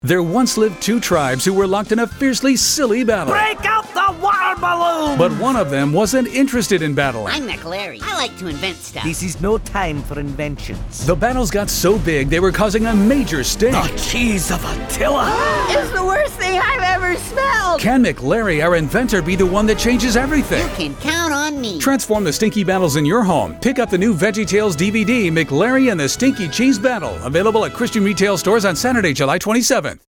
There once lived two tribes who were locked in a fiercely silly battle. Break out the water balloon! But one of them wasn't interested in battling. I'm McLary. I like to invent stuff. This is no time for inventions. The battles got so big they were causing a major stink. The cheese of Attila! It's the worst thing I've ever smelled! Can McLary, our inventor, be the one that changes everything? You can count on me. Transform the stinky battles in your home. Pick up the new VeggieTales DVD, McLary and the Stinky Cheese Battle. Available at Christian retail stores on Saturday, July 27th.